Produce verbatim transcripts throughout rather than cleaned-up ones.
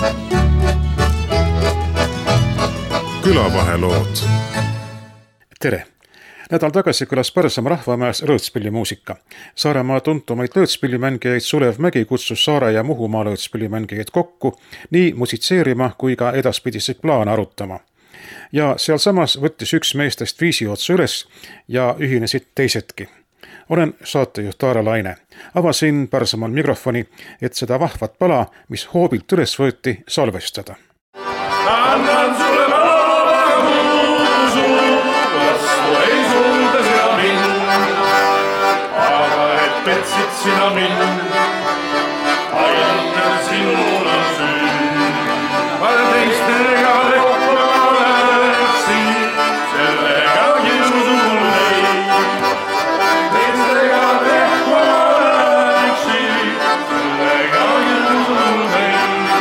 Külavahelood. Tere! Nädal tagasi külas Põrsamaa rahvamajas lõõtspillimuusika. Saaremaa tuntumaid lõõtspillimängijaid Sulev Mägi kutsus Saare ja Muhumaa lõõtspillimängijaid kokku nii musitseerima kui ka edaspidiseid plaane arutama. Ja sealsamas võttis üks meestest viisiotsa üles ja ühinesid teisedki. Olen saatejuht Taara Laine. Avasin Põrsamaal mikrofoni, et seda vahvat pala, mis hoobilt üles võeti, salvestada. Annan sulle laulaga muusu, vastu ei sulda sina mind, aga et petsid sina mind, ainult sinul on süü. Aga teistega lekka oleksid, sellega kiusu mul ei. Teistega lekka oleksid, sellega kiusu mul ei.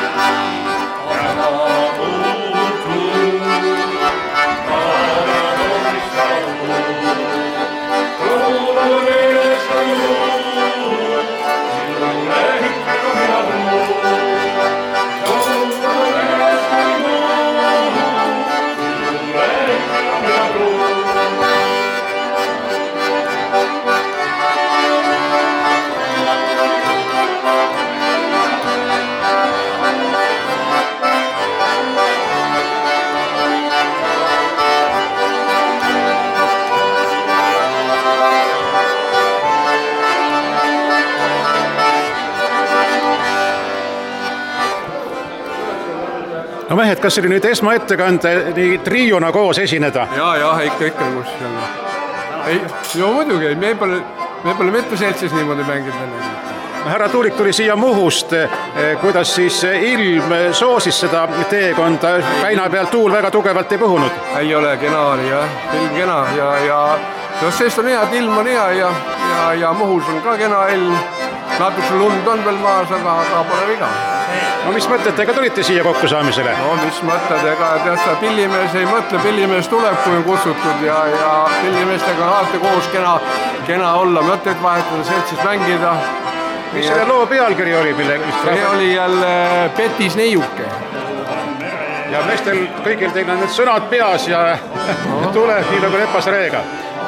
No mehed, kas oli nüüd esmaettekande nii triona koos esineda? Jaa, jah, ikka, ikka. Ei, joo, muidugi, me pole, me pole metuseltsis niimoodi mängida. Härra Tuulik tuli siia Muhust, kuidas siis ilm soosis seda teekonda, päina peal tuul väga tugevalt ei puhunud? Ei ole, kena oli, jah, ilm kena ja, ja no, sest on hea, et ilm on hea ja, ja, ja Muhus on ka kena ilm, natuke lund on veel maas, aga, aga pole viga. No mis mõtletega tulite siia kokkusaamisele? No mis mõtletega, tead sa, pillimees ei mõtle, pillimees tuleb, kui on kutsutud ja, ja pillimeestega on alati koos kena, kena olla, mõtteid vahetada, seltsis mängida. Mis selle loo pealkiri oli? Mille... See oli jälle Petis neiuke. Ja meestel kõigil teil on need sõnad peas ja no. Tuleb nii nagu lepas reega.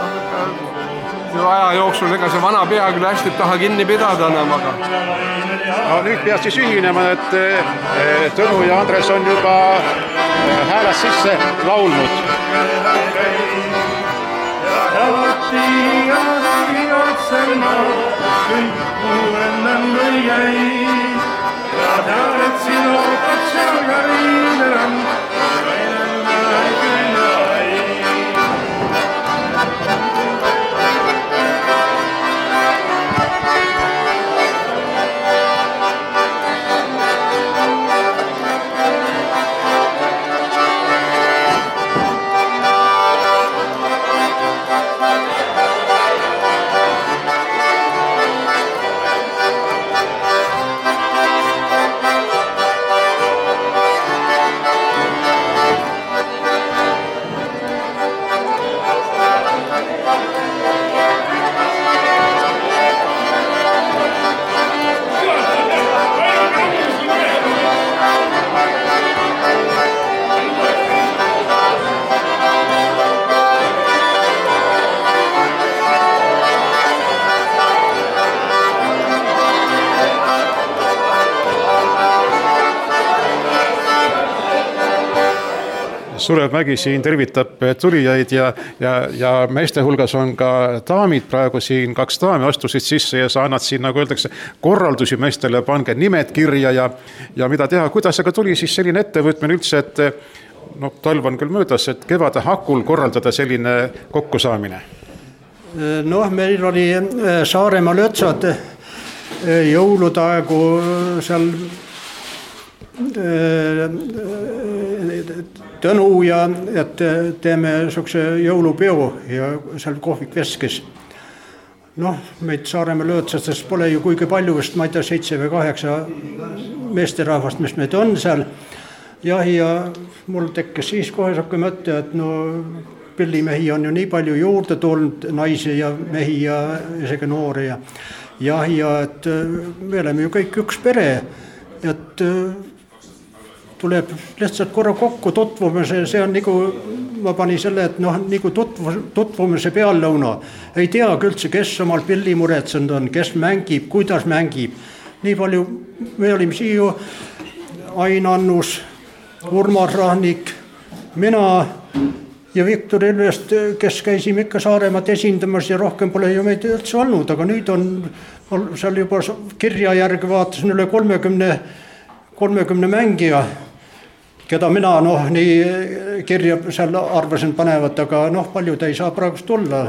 Aja jooksul ega see vana pea küll hästi taha kinni pidada enam, aga... No, nüüd pead siis ühinema, et Tõnu ja Andres on juba hääles sisse laulnud. Jalati ja igatselma, kõik muu ennem või jäi. Ja tead, et sinu otsel ka liideram, ennem küll jäi. Sulev Mägi siin tervitab tulijaid ja, ja, ja meeste hulgas on ka daamid praegu siin, kaks daami astusid sisse ja sa annad siin, nagu öeldakse, korraldusi meestele, pange nimed kirja ja, ja mida teha, kuidas aga tuli siis selline ettevõtmine üldse, et no, talv on küll möödas, et kevade hakul korraldada selline kokkusaamine? No, meil oli Saaremaa lõõtsad jõulude aegu seal Tõnu ja et teeme sukse jõulupeo ja seal kohvik veskis. Noh, meid Saaremaa lõõtsastest pole ju kuigi palju, vist ma ei tea, seitse või kaheksa meesterahvast, mis meid on seal. Ja, ja mul tekkis siis kohe sakke mõtte, et no pillimehi on ju nii palju juurde tulnud, naisi ja mehi ja isegi noori ja, ja, ja et me oleme ju kõik üks pere, et tuleb lihtsalt korra kokku tutvumise, see on nagu, ma panin selle, et noh, nagu tutvu, tutvumise peallõuna. Ei tea üldse, kes omal pilli muretsenud on, kes mängib, kuidas mängib. Nii palju, me olime siia Ain Annus, Urmas Rahnik, mina ja Viktor Ilvest, kes käisime ikka Saaremaad esindamas ja rohkem pole ju meid üldse olnud, aga nüüd on seal juba kirja järgi vaatasin üle kolmekümne, kolmekümne mängija, keda mina noh, nii kirja seal arvasin panevat, aga noh, paljud ei saa praegust tulla,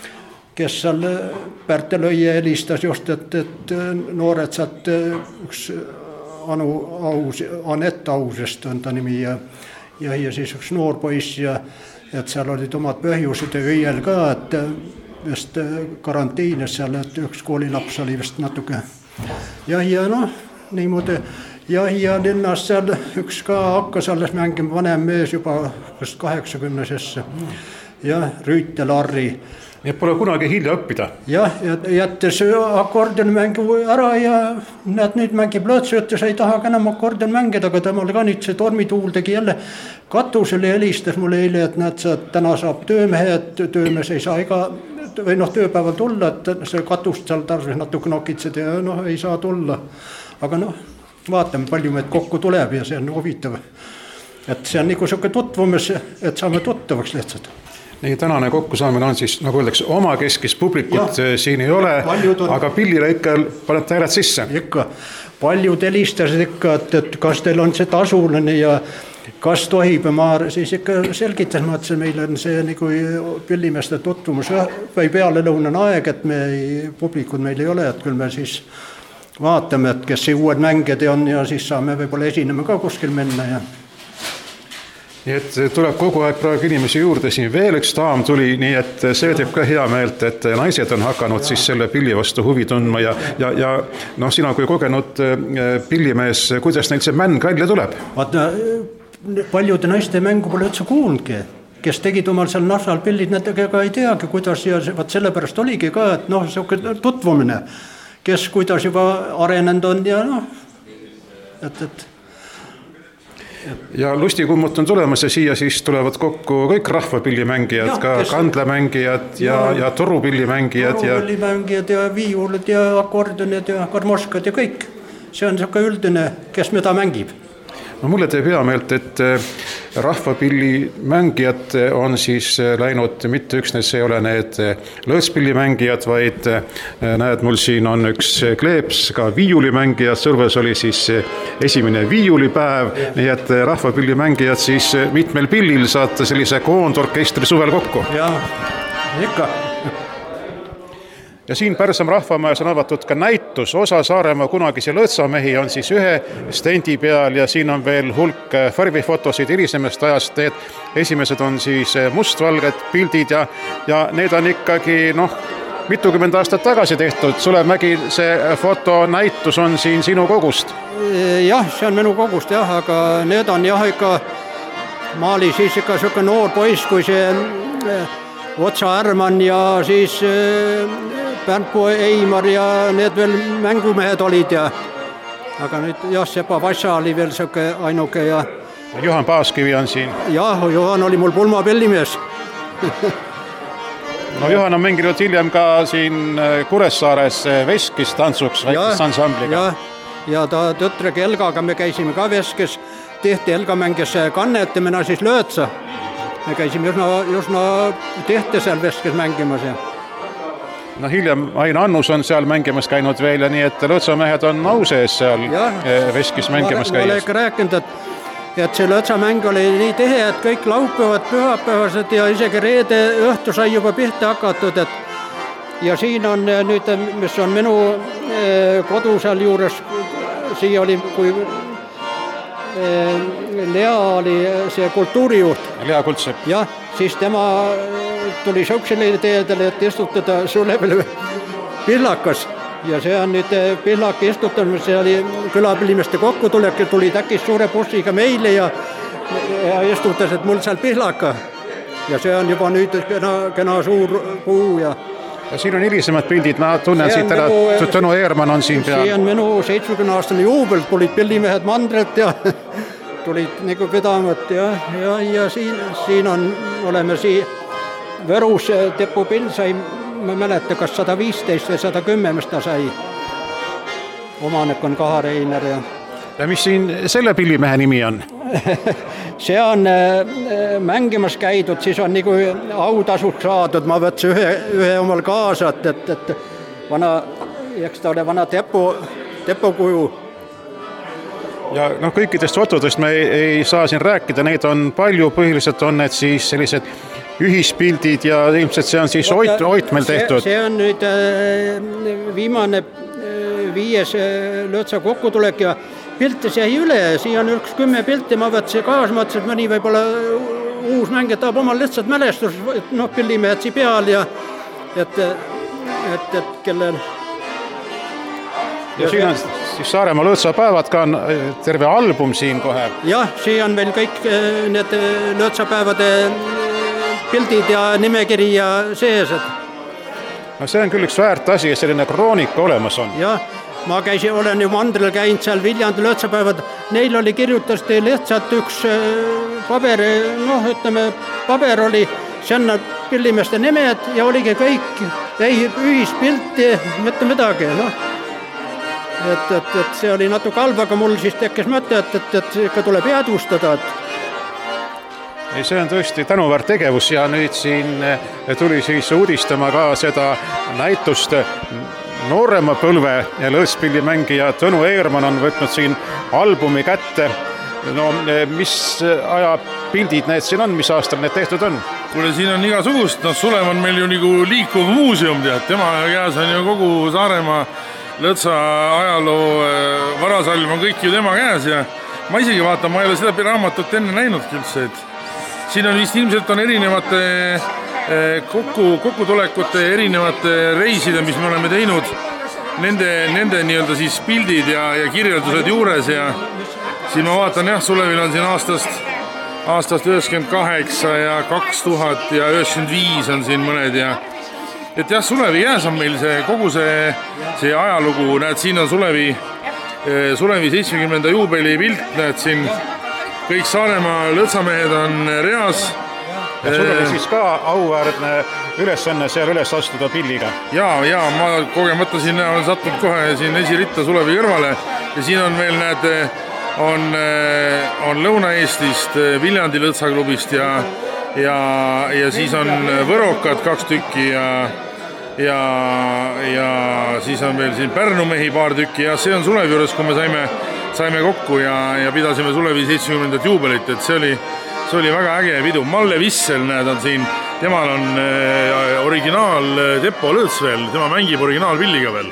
kes seal Pärtelöie helistas just, et, et noored saad üks Anu Aus, Anett Ausest on ta nimi ja, ja, ja siis üks noor poiss ja et seal olid omad põhjused ja õiel ka, et vist karantiinis seal, et üks koolilaps oli vist natuke. Ja, ja noh, niimoodi. Ja, ja linnas seal üks ka hakkas alles mängima vanem mees juba vist kaheksakümnesesse. Ja Rüütel Harri. Nii et pole kunagi hilja õppida. Jah, jättes akordioni mängu ära ja näed, nüüd mängib lõõtsu, ütles, ei taha enam akordioni mängida, aga temal ka nüüd see tormituul tegi jälle katusele helistas mulle eile, et näed, sa täna saab töömehe, et töömees ei saa iga, või noh, tööpäeval tulla, et see katust seal tarvis natuke nokitsed ja noh, ei saa tulla. Aga noh, vaatame, palju meid kokku tuleb ja see on huvitav. Et see on nagu selline tutvumis, et saame tuttavaks lihtsalt. Nii tänane kokkusaamine on siis, nagu öeldakse, oma keskis publikut ja, siin ei ole, on, aga pillile ikka panete hääled sisse. Ikka, paljud helistasid ikka, et, et kas teil on see tasuline ja kas tohib ja ma siis ikka selgitas, ma ütlesin, meil on see nagu pillimeeste tutvumus või peale lõunan aeg, et me ei, publikud meil ei ole, et küll me siis vaatame, et kes see uued mängijad on ja siis saame võib-olla esinema ka kuskil minna ja nii et tuleb kogu aeg praegu inimesi juurde, siin veel üks daam tuli, nii et see teeb ka hea meelt, et naised on hakanud siis selle pilli vastu huvi tundma ja, ja, ja noh, sina kui kogenud pillimees, kuidas neil see mäng välja tuleb? Vaata, paljude naiste mängu pole üldse kuulnudki, kes tegid omal seal Narsal pillid, need ega ei teagi, kuidas ja vaat sellepärast oligi ka, et noh, selline tutvumine, kes kuidas juba arenenud on ja noh, et, et ja lustikummut on tulemas ja siia siis tulevad kokku kõik rahvapillimängijad, ja, ka kes... kandlemängijad ja, ja, ja torupillimängijad. Torupillimängijad ja viiulid ja akordionid ja karmoskad ja kõik. See on selline üldine, kes mida mängib. No mulle teeb hea meelt, et rahvapillimängijad on siis läinud, mitte üksnes ei ole need lõõtspillimängijad, vaid näed, mul siin on üks kleeps, ka viiulimängijad, Sõrves oli siis esimene viiulipäev, nii et rahvapillimängijad siis mitmel pillil saate sellise koondorkestri suvel kokku. Ja, ikka. Ja siin Pärsamaa rahvamajas on avatud ka näitus, osa Saaremaa kunagisi lõõtsamehi on siis ühe stendi peal ja siin on veel hulk farbifotosid hilisemast ajast, need esimesed on siis mustvalged pildid ja, ja need on ikkagi noh, mitukümmend aastat tagasi tehtud. Sulev Mägi, see fotonäitus on siin sinu kogust? Jah, see on minu kogust jah, aga need on jah ikka, ma oli siis ikka selline noor poiss, kui see Otsa Ärman ja siis Pärnpu Eimar ja need veel mängumehed olid ja aga nüüd jah, Sepa Vassa oli veel selline ainuke ja Juhan Paaskivi on siin. Jah, Juhan oli mul pulmapillimees. No Juhan on mänginud hiljem ka siin Kuressaares Veskis tantsuks väikest ansambliga. Ja, ja ta tõtrega Elgaga me käisime ka Veskis, tehti Elga mängis kannet ja mina siis lõõtsa. Me käisime jusna, jusna tehte seal Veskis mängimas. Ja. No hiljem Ain Annus on seal mängimas käinud veel ja nii, et lõõtsamehed on au sees seal ja, Veskis mängimas käies. Ma olen ikka rääkinud, et, et see lõõtsamäng oli nii tehe, et kõik laupäevad, pühapäevased ja isegi reede õhtu sai juba pihta hakatud. Et ja siin on nüüd, mis on minu kodu seal juures, siia oli, kui Lea oli see kultuurijuht. Lea Kuldsepp. Jah, siis tema tuli Soksele teedele, et istutada Sulevele pihlakas. Ja see on nüüd pihlaka istutamine, see oli külapillimeste kokkutulek ja tuli täkis suure bussiga meile ja, ja istutas, et mul seal pihlaka. Ja see on juba nüüd kena, kena suur puu ja ja siin on hilisemad pildid, ma tunnen siit ära, et Tõnu Eerman on siin peal. See on minu seitsmekümne aastane juubel, tulid pillimehed mandret ja tulid nagu vedamat ja, ja, ja siin, siin on, oleme siin Võrus Tepu Pill sai, ma mäleta, kas sada viisteist või sada kümme, mis ta sai. Omanik on Kaha Reiner ja ja mis siin selle pillimehe nimi on? see on mängimas käidud, siis on nagu autasuks saadud, ma võtsin ühe, ühe omal kaasa, et, et, et vana, eks ta ole vana Tepu, Tepu kuju. Ja noh, kõikidest fotodest me ei, ei saa siin rääkida, neid on palju, põhiliselt on need siis sellised ühispildid ja ilmselt see on siis Oit, Oitmel tehtud. See, see on nüüd viimane viies Lõõtsa kokkutulek ja piltis jäi üle, siia on üks kümme pilti, ma võtsin kaas, mõtlesin, et mõni võib-olla uus mängija tahab omal lihtsalt mälestus, noh, pillimehed siin peal ja et, et, et kellel... Ja siin on siis Saaremaa Lõõtsa päevad ka on terve album siin kohe. Jah, siin on veel kõik need Lõõtsa päevade pildid ja nimekiri ja sees. No see on küll üks väärt asi ja selline kroonika olemas on. Jah. Ma käisin, olen ju mandril käinud seal Viljandi Lõõtsapäevad, neil oli kirjutasti lihtsalt üks paber, noh, ütleme, paber oli, see on pillimeeste nimed ja oligi kõik, ei ühispilti, mitte midagi, noh. Et, et, et see oli natuke halb, aga mul siis tekkis mõte, et, et, et ikka tuleb jäädvustada. Et... Ei, see on tõesti tänuväärt tegevus ja nüüd siin tuli siis uudistama ka seda näitust. Noorema põlve ja lõõtspillimängija Tõnu Eerman on võtnud siin albumi kätte. No mis aja pildid need siin on, mis aastal need tehtud on? Kuule, siin on igasugust, no Sulev on meil ju nagu liikuv muuseum, tead, tema käes on ju kogu Saaremaa Lõõtsa ajaloo varasalm on kõik ju tema käes ja ma isegi vaatan, ma ei ole seda raamatut enne näinud üldse, et siin on vist ilmselt on erinevate kokku, kokkutulekute erinevate reiside, mis me oleme teinud, nende, nende nii-öelda siis pildid ja, ja kirjeldused juures ja siin ma vaatan, jah, Sulevil on siin aastast, aastast üheksakümmend kaheksa ja kaks tuhat ja üheksakümmend viis on siin mõned ja et jah, Sulevi jääs on meil see kogu see, see ajalugu, näed, siin on Sulevi, Sulevi seitsmekümnenda juubeli pilt, näed siin kõik Saaremaa lõõtsamehed on reas. Ja sul oli siis ka auväärne ülesanne seal üles astuda pilliga. Ja, ja ma kogemata siin olen sattunud kohe siin esiritta Sulevi kõrvale ja siin on veel, näed, on, on Lõuna-Eestist, Viljandi Lõõtsaklubist ja, ja, ja siis on Võrokad kaks tükki ja, ja, ja siis on veel siin Pärnu mehi paar tükki ja see on Sulevi juures, kui me saime, saime kokku ja, ja pidasime Sulevi seitsmekümnendat juubelit, et see oli See oli väga äge pidu. Malle Vissel, näed, on siin, temal on äh, originaal Tepo Lõõts veel, tema mängib originaalpilliga veel.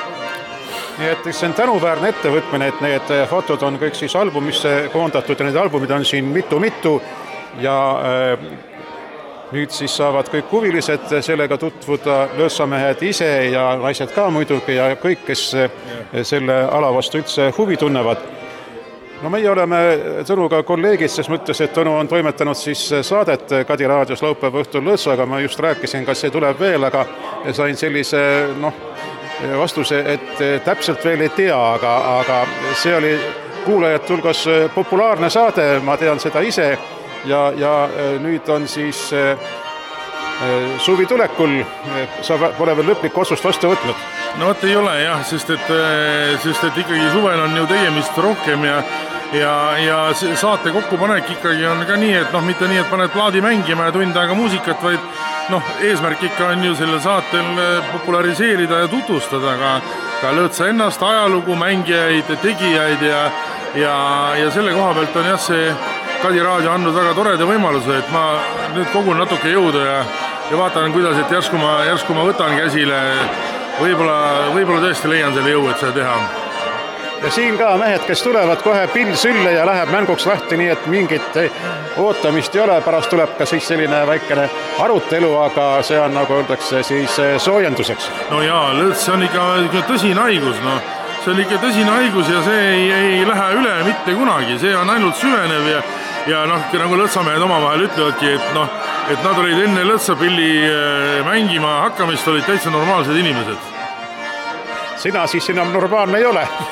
Nii et see on tänuväärne ettevõtmine, et need fotod on kõik siis albumisse koondatud ja need albumid on siin mitu-mitu ja äh, nüüd siis saavad kõik huvilised sellega tutvuda, lõõtsamehed ise ja naised ka muidugi ja kõik, kes selle ala vastu üldse huvi tunnevad. No meie oleme Tõnuga kolleegid, ses mõttes, et Tõnu on toimetanud siis saadet Kadi raadios laupäeva õhtul Lõõtsaga, ma just rääkisin, kas see tuleb veel, aga sain sellise noh, vastuse, et täpselt veel ei tea, aga, aga see oli kuulajate hulgas populaarne saade, ma tean seda ise ja, ja nüüd on siis suvi tulekul, sa pole veel lõplik otsust vastu võtnud. No võt ei ole jah, sest et, sest et ikkagi suvel on ju tegemist rohkem ja ja, ja saate kokkupanek ikkagi on ka nii, et noh, mitte nii, et paned plaadi mängima ja tund aega muusikat, vaid noh, eesmärk ikka on ju sellel saatel populariseerida ja tutvustada ka, ka Lõõtsa ennast, ajalugu, mängijaid, tegijaid ja, ja, ja selle koha pealt on jah, see Kadi raadio andnud väga toreda võimaluse, et ma nüüd kogun natuke jõudu ja, ja vaatan, kuidas, et järsku ma, järsku ma võtan käsile, võib-olla, võib-olla tõesti leian selle jõu, et seda teha. Ja siin ka mehed, kes tulevad kohe pill sülle ja läheb mänguks lahti, nii et mingit ootamist ei ole, pärast tuleb ka siis selline väikene arutelu, aga see on, nagu öeldakse, siis soojenduseks. No jaa, Lõõts on ikka, ikka tõsine haigus, no. See on ikka tõsine haigus ja see ei, ei lähe üle mitte kunagi, see on ainult süvenev ja, ja noh, nagu Lõõtsamehed omavahel ütlevadki, et noh, et nad olid enne Lõõtsapilli mängima hakkamist, olid täitsa normaalsed inimesed. Sina siis enam normaalne ei ole?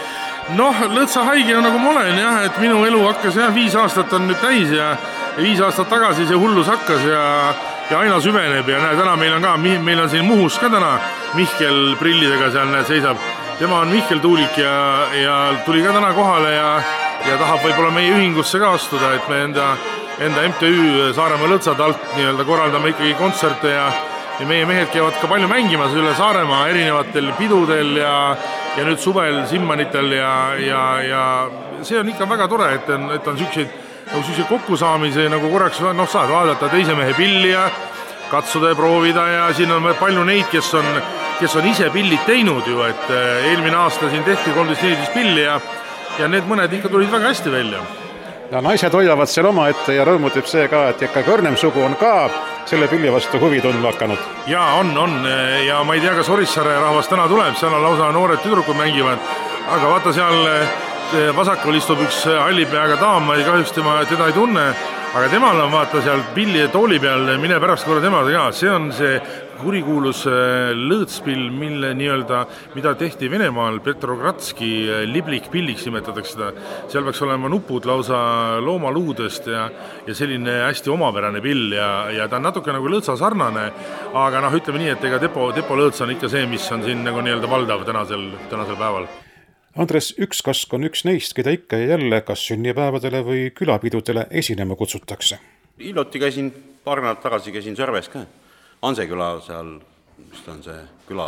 Noh, lõtsa haige nagu ma olen jah, et minu elu hakkas jah, viis aastat on nüüd täis ja viis aastat tagasi see hullus hakkas ja, ja aina süveneb ja näe, täna meil on ka, meil on siin Muhus ka täna Mihkel prillidega seal näed seisab. Tema on Mihkel Tuulik ja, ja tuli ka täna kohale ja, ja tahab võib-olla meie ühingusse ka astuda, et me enda, enda M T Ü Saaremaa lõtsad alt nii-öelda korraldame ikkagi kontserte ja, ja meie mehed käivad ka palju mängimas üle Saaremaa erinevatel pidudel ja ja nüüd suvel Simmanitel ja, ja, ja see on ikka väga tore, et on, et on sükseid, nagu sükseid kokkusaamise nagu korraks noh, saad vaadata teise mehe pilli ja katsuda ja proovida ja siin on palju neid, kes on, kes on ise pillid teinud ju, et eelmine aasta siin tehti kolmteist neliteist pilli ja, ja need mõned ikka tulid väga hästi välja. Ja naised hoiavad seal oma ette ja rõõmutib see ka, et ikka kõrnem sugu on ka selle pilli vastu huvi tundma hakanud. Jaa, on, on ja ma ei tea, kas Orissaare rahvas täna tuleb, seal on lausa noored tüdrukud mängivad, aga vaata seal vasakul istub üks hallipeaga daam, ma ei kahjuks tema, teda ei tunne, aga temal on vaata seal pilli tooli peal, mine pärast korra tema ka, see on see kurikuulus lõõtspill, mille nii-öelda, mida tehti Venemaal, Petrogradski liblik pilliks nimetatakse seda. Seal peaks olema nupud lausa loomaluudest ja, ja selline hästi omapärane pill ja, ja ta on natuke nagu lõõtsa sarnane, aga noh, ütleme nii, et ega depo, depo lõõts on ikka see, mis on siin nagu nii-öelda valdav tänasel, tänasel päeval. Andres Ükskask on üks neist, keda ikka ja jälle kas sünnipäevadele või külapidudele esinema kutsutakse. Hiljuti käisin, paar nädalat tagasi käisin Sõrves ka. Anseküla seal, mis ta on see küla...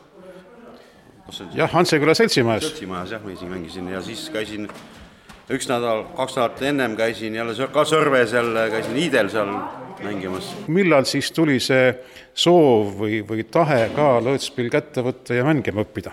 jah, Anseküla seltsimajas. Seltsimajas, jah, ma siin mängisin ja siis käisin üks nädal, kaks nädalat ennem käisin jälle ka Sõrves jälle, käisin Iidel seal mängimas. Millal siis tuli see soov või, või tahe ka lõõtspill kätte võtta ja mängima õppida?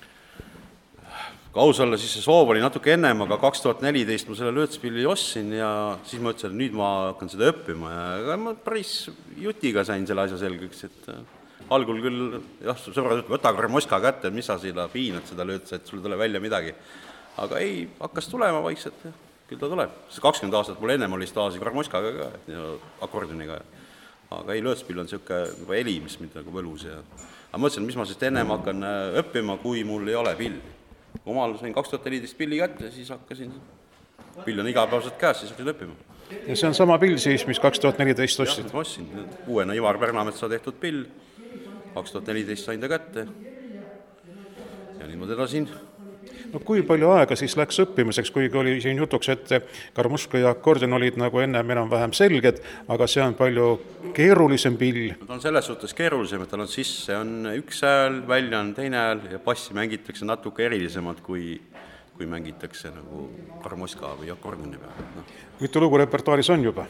Aus olla, siis see soov oli natuke ennem, aga kaks tuhat neliteist ma selle lõõtspilli ostsin ja siis ma ütlesin, et nüüd ma hakkan seda õppima ja ma päris jutiga sain selle asja selgeks, et algul küll, jah, sõbrad ütleb, võta Karmoska kätte, mis sa seda piinad seda lõõtsa, et sul tuleb välja midagi. Aga ei, hakkas tulema vaikselt, küll ta tuleb. See kakskümmend aastat mul ennem oli staasi Karmoskaga ka, ja akordioniga. Aga ei, lõõtspill on niisugune heli, mis mind nagu võlus. Ja... aga ma mõtlesin, mis ma sest ennem hakkan õppima, kui mul ei ole pilli. Omal sain kaks tuhat neliteist pilli kätte, siis hakkasin, pill on igapäevaselt käes, siis hakkasin õppima. Ja see on sama pill siis, mis kaks tuhat neliteist ostsid? Jah, ma ostsin. Uuena Ivar Pärnametsa tehtud pill, kaks tuhat neliteist sain ta kätte ja nüüd ma teda siin. No kui palju aega siis läks õppimiseks, kuigi oli siin jutuks, et Karmuška ja akordion olid nagu ennem enam vähem selged, aga see on palju keerulisem pill. Ta on selles suhtes keerulisem, et tal on sisse, on üks hääl, välja on teine hääl ja bassi mängitakse natuke erilisemalt, kui, kui mängitakse nagu Karmuška või akordioni peal. No. Mitu lugu repertuaaris on juba?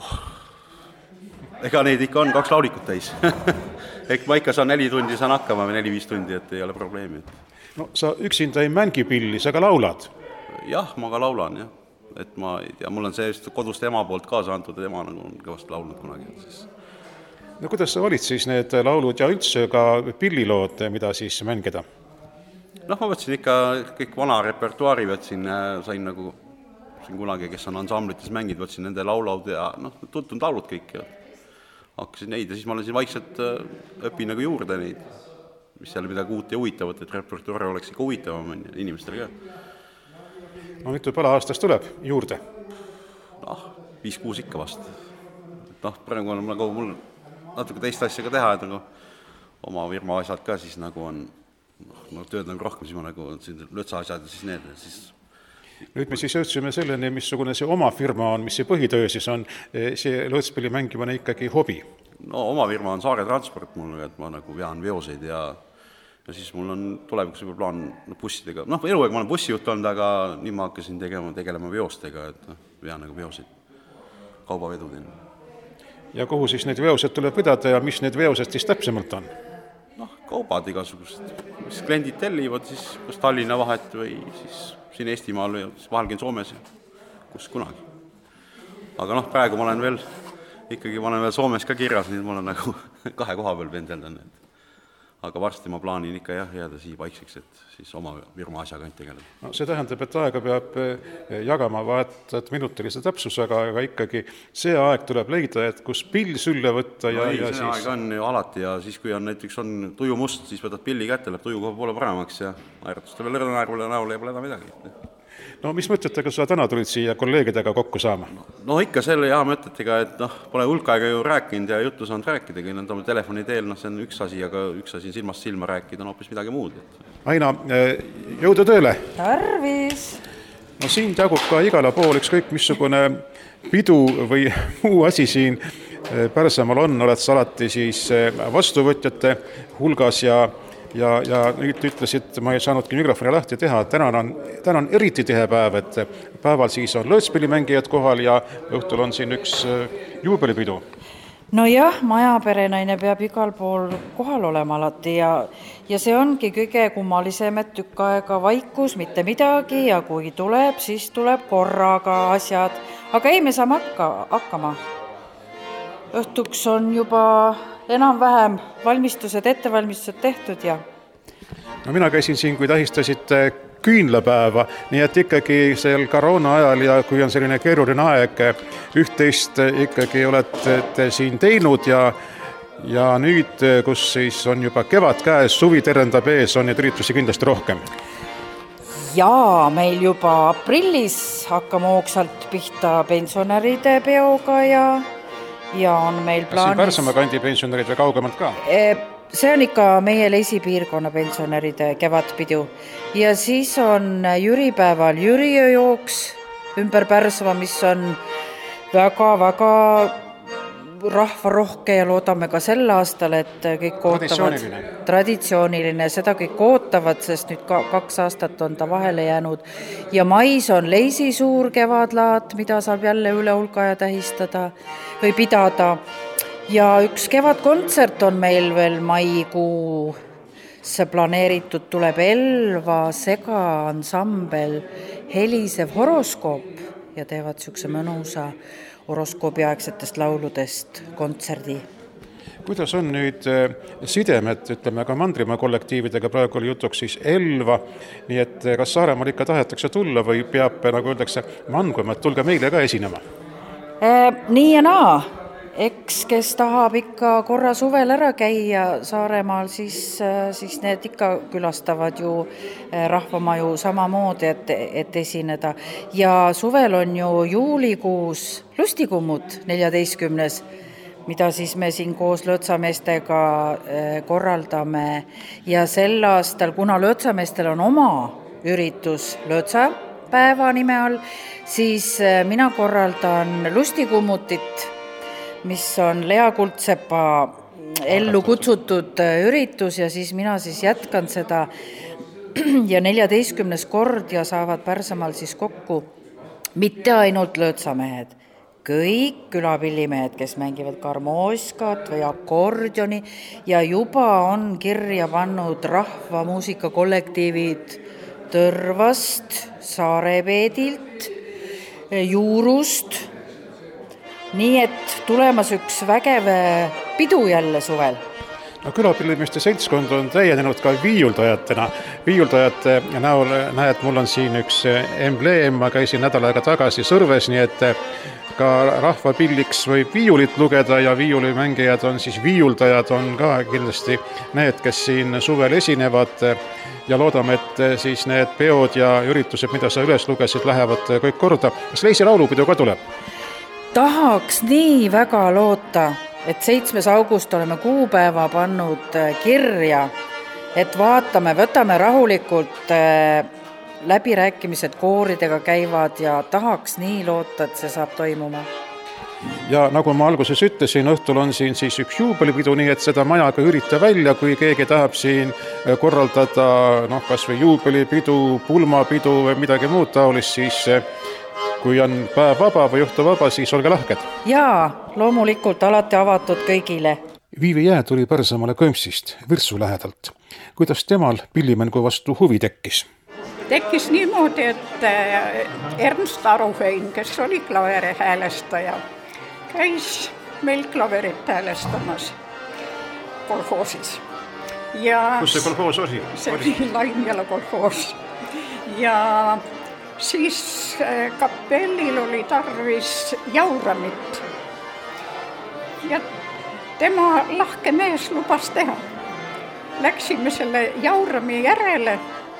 Ega neid ikka on kaks laulikut täis. Ehk ma ikka saan neli tundi, saan hakkama või neli-viis tundi, et ei ole probleemi. No sa üksinda ei mängi pilli, sa ka laulad? Jah, ma ka laulan, jah. Et ma ei tea, mul on see kodust ema poolt kaasa antud, et ema nagu on kõvasti laulnud kunagi. Siis. No kuidas sa olid siis need laulud ja üldse ka pillilood, mida siis mängida? Noh, ma võtsin ikka kõik vana repertuaari, võtsin, sain nagu siin kunagi, kes on ansamblites mängid, võtsin nende laulaud ja noh, tuttunud laulud kõik ja hakkasin neid ja siis ma olen siin vaikselt õpin nagu juurde neid, mis seal midagi uut ja huvitavat, et repertuaar oleks ikka huvitavam inimestele ka. No mitu pala aastas tuleb juurde? Noh, viis-kuus ikka vast. Noh, praegu on nagu mul natuke teist asja ka teha, et nagu oma firma asjad ka siis nagu on, noh, tööd nagu rohkem, siis ma nagu lõtsa asjad ja siis need, siis nüüd me siis jõudsime selleni, missugune see oma firma on, mis see põhitöö siis on, see lõõtspilli mängimine ikkagi hobi? No oma firma on Saare Transport mul, et ma nagu vean veoseid ja, ja siis mul on tulevikus juba plaan bussidega, noh, eluaeg ma olen bussijuht olnud, aga nüüd ma hakkasin tegema, tegelema veostega, et noh, vean nagu veoseid, kaubavedudeni. Ja kuhu siis need veosed tuleb vedada ja mis need veosed siis täpsemalt on? Noh, kaubad igasugused, mis kliendid tellivad siis kas Tallinna vahet või siis siin Eestimaal või vahel käin Soomes ja kus kunagi. Aga noh, praegu ma olen veel, ikkagi ma olen veel Soomes ka kirjas, nii et ma olen nagu kahe koha peal pendeldan. aga varsti ma plaanin ikka jah jääda siia paikseks, et siis oma Virma asjaga ainult tegeleda. No, see tähendab, et aega peab jagama vaat minutilise täpsusega, aga ikkagi see aeg tuleb leida, et kus pill sülle võtta ja, no ei, ja see siis... aeg on ju alati ja siis, kui on näiteks on tuju must, siis võtad pilli kätte, läheb tuju kohe poole paremaks ja naeratuste veel naervule näole ja pole enam midagi. No mis mõtetega sa täna tulid siia kolleegidega kokku saama? No ikka selle hea mõtetega, et noh, pole hulk aega ju rääkinud ja juttu saanud rääkida, kui nad on telefoni teel, noh see on üks asi, aga üks asi silmast silma rääkida on hoopis midagi muud. Aina, jõudu tööle! Tarvis! No siin jagub ka igale pool ükskõik missugune pidu või muu asi siin Pärsämaal on, oled sa alati siis vastuvõtjate hulgas ja Ja, ja nüüd ütlesid, ma ei saanudki mikrofoni lahti teha, et täna on, täna on eriti tihe päev, et päeval siis on lõõtspillimängijad kohal ja õhtul on siin üks juubelipidu. No jah, majaperenaine peab igal pool kohal olema alati ja, ja see ongi kõige kummalisem, et tükk aega vaikus, mitte midagi ja kui tuleb, siis tuleb korraga asjad. Aga ei, me saame hakka, hakkama. Õhtuks on juba enam-vähem valmistused, ettevalmistused tehtud ja... No mina käisin siin, kui tähistasite küünlapäeva, nii et ikkagi seal koroona ajal ja kui on selline keeruline aeg, üht-teist ikkagi olete siin teinud ja, ja nüüd, kus siis on juba kevad käes, suvi terendab ees, on neid üritusi kindlasti rohkem. Jaa, meil juba aprillis hakkame hoogsalt pihta pensionäride peoga ja ja on meil plaanis... Siin Pärsämaa kandi pensionärid või kaugemalt ka? See on ikka meie leisipiirkonna pensionäride kevadpidu. Ja siis on Jüripäeval Jüriööjooks ümber Pärsämaa, mis on väga-väga rahvarohke ja loodame ka sel aastal, et kõik ootavad... Traditsiooniline. Traditsiooniline, seda kõik ootavad, sest nüüd kaks aastat on ta vahele jäänud. Ja mais on Leisi suur kevadlaat, mida saab jälle üle hulka ja tähistada või pidada. Ja üks kevadkontsert on meil veel maikuu. See planeeritud tuleb Elva segaansambel Helisev horoskoop ja teevad sükse mõnusa horoskoobiaegsetest lauludest kontserdi. Kuidas on nüüd sidemed, ütleme ka Mandrimaa kollektiividega, praegu oli jutuks siis Elva, nii et kas Saaremaal ikka tahetakse tulla või peab, nagu öeldakse, manguma, et tulge meile ka esinema? Nii ja naa. Eks, kes tahab ikka korra suvel ära käia Saaremaal, siis, siis need ikka külastavad ju rahvamaju samamoodi, et, et esineda. Ja suvel on ju juulikuus lustikummut neljateistkümnes, mida siis me siin koos lõõtsameestega korraldame. Ja sel aastal, kuna lõõtsameestel on oma üritus lõõtsapäeva nime all, siis mina korraldan lustikummutit, mis on Lea Kuldsepa ellu kutsutud üritus ja siis mina siis jätkan seda ja neljateistkümnes kord ja saavad Pärsämaal siis kokku mitte ainult lõõtsamehed, kõik külapillimehed, kes mängivad karmooskat või akordioni ja juba on kirja pannud rahvamuusikakollektiivid Tõrvast, Saarepeedilt, Juurust. Nii et tulemas üks vägev pidu jälle suvel. No, külapillimeeste seltskond on täienenud ka viiuldajatena. Viiuldajate näol näed, mul on siin üks embleem, ma käisin nädal aega tagasi Sõrves, nii et ka rahvapilliks võib viiulit lugeda ja viiulimängijad on siis viiuldajad, on ka kindlasti need, kes siin suvel esinevad ja loodame, et siis need peod ja üritused, mida sa üles lugesid, lähevad kõik korda. Kas Leisi laulupidu ka tuleb? Tahaks nii väga loota, et seitsmes august oleme kuupäeva pannud kirja, et vaatame, võtame rahulikult, läbirääkimised kooridega käivad ja tahaks nii loota, et see saab toimuma. Ja nagu ma alguses ütlesin, õhtul on siin siis üks juubelipidu, nii et seda majaga ürita välja, kui keegi tahab siin korraldada, noh, kas või juubelipidu, pulmapidu või midagi muud taolist, siis kui on päev vaba või õhtu vaba, siis olge lahked. Jaa, loomulikult alati avatud kõigile. Viivi Jää tuli Pärsämaale Kõmsist, Virtsu lähedalt. Kuidas temal pillimängu vastu huvi tekkis? Tekkis niimoodi, et Ernst Aruhein, kes oli klaveri häälestaja, käis meil klaverit häälestamas kolhoosis. Ja kus see kolhoos oli? See oli Laimjala kolhoos. Ja siis kapellil oli tarvis jauramit. Ja tema lahke mees lubas teha. Läksime selle jaurami järele.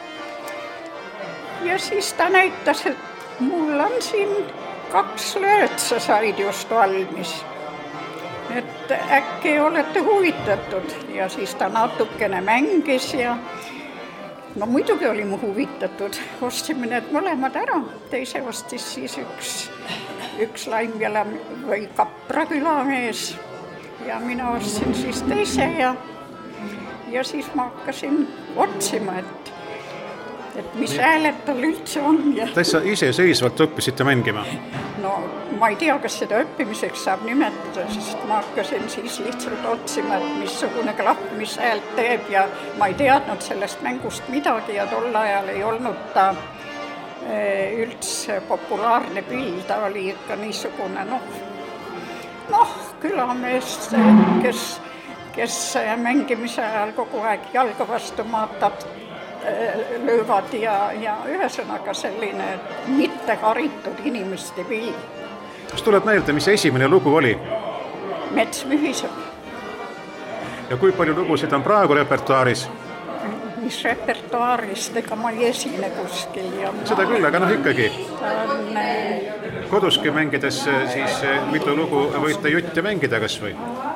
Ja siis ta näitas, et mul on siin kaks löötsa said just valmis. Et äkki olete huvitatud ja siis ta natukene mängis ja no muidugi oli mu huvitatud. Ostsime need mõlemad ära. Teise ostis siis üks, üks Laimjala või Kapra külamees ja mina ostsin siis teise ja, ja siis ma hakkasin otsima, et et mis hääled tal üldse on. Ja... Täitsa iseseisvalt õppisite mängima? No ma ei tea, kas seda õppimiseks saab nimetada, sest ma hakkasin siis lihtsalt otsima, et missugune klahv, mis häält teeb ja ma ei teadnud sellest mängust midagi ja tol ajal ei olnud ta üldse populaarne pill, ta oli ikka niisugune noh, noh külamees, kes, kes mängimise ajal kogu aeg jalga vastu maatab, löövad ja, ja ühesõnaga selline mitte haritud inimeste pill. Kas tuleb meelde, mis esimene lugu oli? Mets mühiseb. Ja kui palju lugusid on praegu repertuaaris? Mis repertuaarist, ega ma ei esine kuskil. Ja seda küll, aga noh ikkagi. On... Koduski mängides siis mitu lugu võite jutte mängida kas või?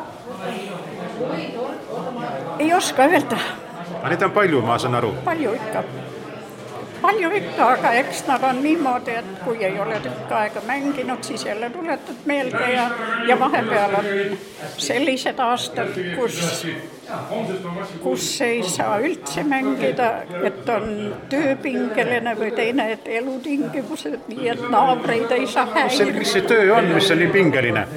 Ei oska öelda. Aga neid on palju, ma saan aru. Palju ikka. Palju ikka, aga eks nad on niimoodi, et kui ei ole tükk aega mänginud, siis jälle tuletad meelde ja, ja vahepeal on sellised aastad, kus, kus ei saa üldse mängida, et on tööpingeline või teine, et elutingimused, nii et naabreid ei saa häirida. Mis see töö on, mis on nii pingeline?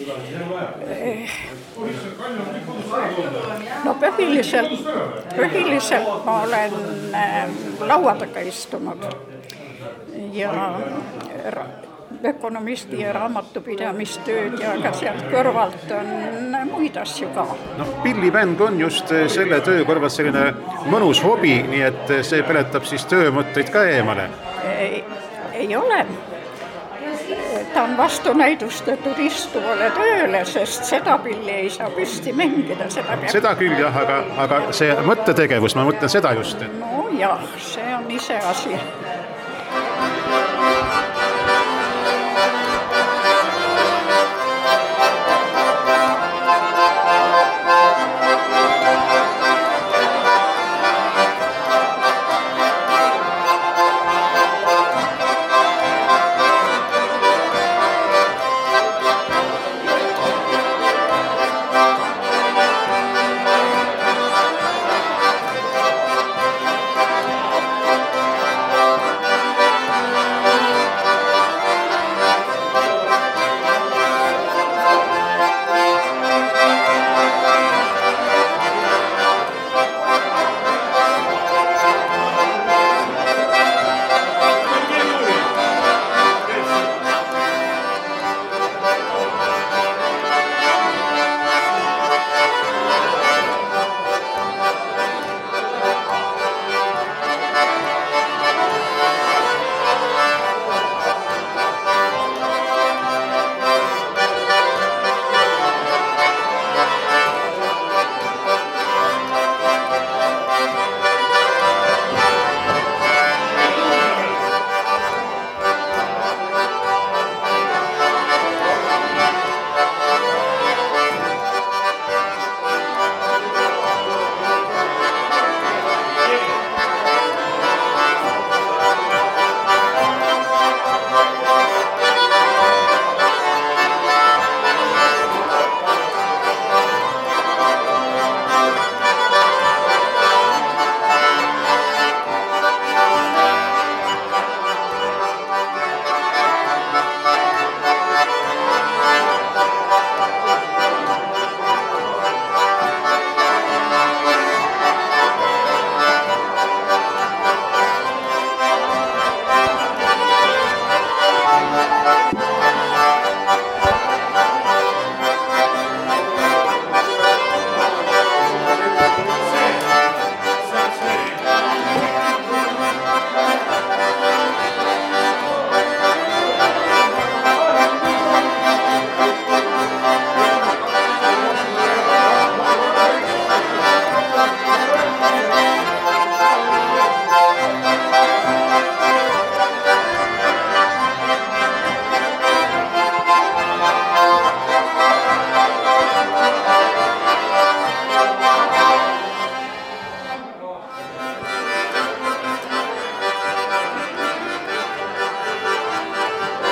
No põhiliselt, põhiliselt ma olen laua taga istunud ja ökonomisti ja raamatupidamistööd ja ka sealt kõrvalt on muid asju ka. No, pillimäng on just selle töö kõrvalt selline mõnus hobi, nii et see peletab siis töömõtteid ka eemale. Ei, ei ole. Ta on vastunäidustatud istuvale tööle, sest seda pilli ei saa püsti mängida. Seda, peab... seda küll jah, aga, aga see mõttetegevus, ma mõtlen seda just. Et... No jah, see on ise asi.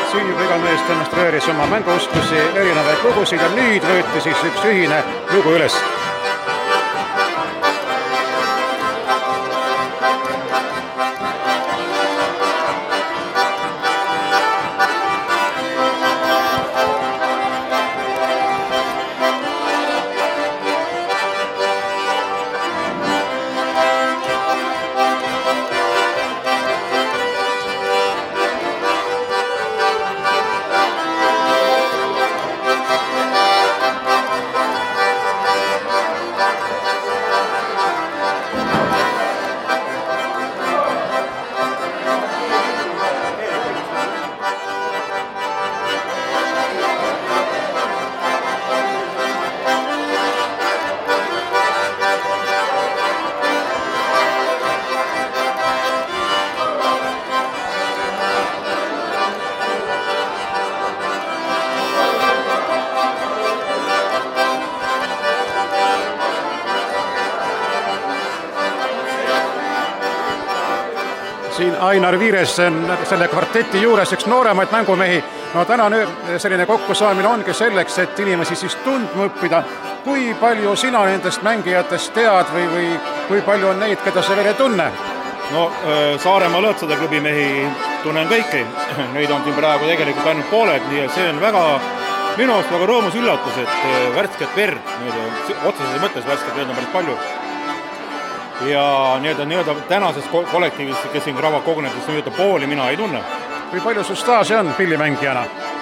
siin juba iga mees demonstreeris oma mänguoskusi, erinevaid lugusid ja nüüd võeti siis üks ühine lugu üles. Siin Ainar Viires on selle kvarteti juures üks nooremaid mängumehi. No täna selline kokkusaamine ongi selleks, et inimesi siis tundma õppida. Kui palju sina nendest mängijatest tead või, või kui palju on neid, keda sa veel ei tunne? No Saaremaa Lõõtsade klubi mehi tunnen kõiki. Neid on siin praegu tegelikult ainult pooled, nii et see on väga, minu arust väga rõõmus üllatus, et värsket verd, otseses mõttes värsket verd on päris palju. Ja nii-öelda, nii-öelda tänases kollektiivis, kes siin Grava koguneb, siis nii-öelda pooli mina ei tunne. Kui palju sul staaži on pillimängijana?